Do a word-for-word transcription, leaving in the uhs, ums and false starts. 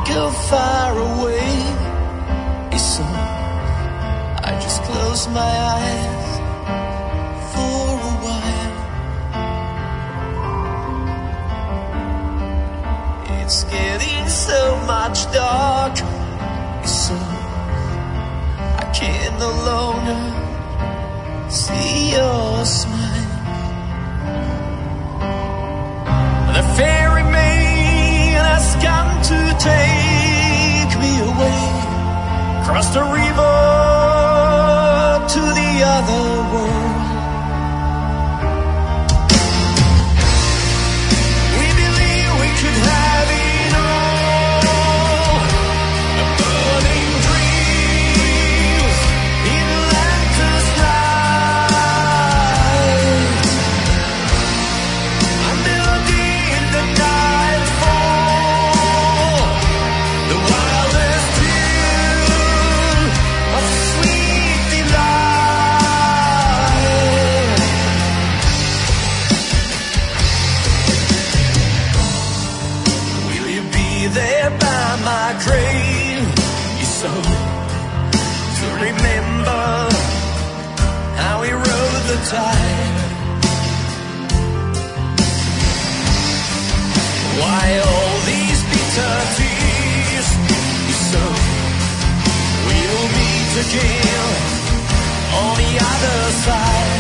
go far away. So I just close my eyes for a while. It's getting so much dark, so I can no longer see your smile. The fairy maid has come to take me away, across the river to the other world. We believe we could have it all, a burning dreams in Atlantis night. A melody in the nightfall, the wildest tune of sweet delight. Will you be there by my grave? So to remember how we rode the tide. Why all these bitter tears? So we'll meet again on the other side.